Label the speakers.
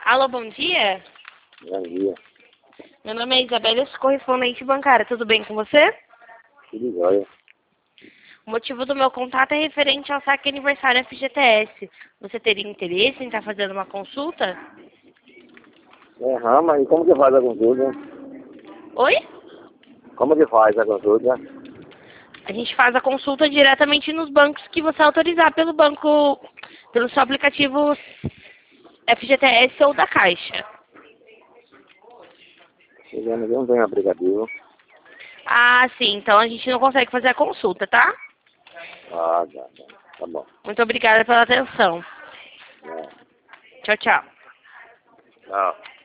Speaker 1: Alô, bom dia.
Speaker 2: Bom dia.
Speaker 1: Meu nome é Isabela, eu sou correspondente bancária. Tudo bem com você?
Speaker 2: Tudo jóia.
Speaker 1: O motivo do meu contato é referente ao saque aniversário FGTS. Você teria interesse em estar fazendo uma consulta?
Speaker 2: Mas como que faz a consulta?
Speaker 1: Oi?
Speaker 2: Como que faz a consulta?
Speaker 1: A gente faz a consulta diretamente nos bancos que você autorizar pelo banco, pelo seu aplicativo FGTS ou da Caixa.
Speaker 2: Eu não tenho aplicativo.
Speaker 1: Ah, sim. Então a gente não consegue fazer a consulta, tá?
Speaker 2: Tá bom.
Speaker 1: Muito obrigada pela atenção.
Speaker 2: É.
Speaker 1: Tchau, tchau.
Speaker 2: Tchau.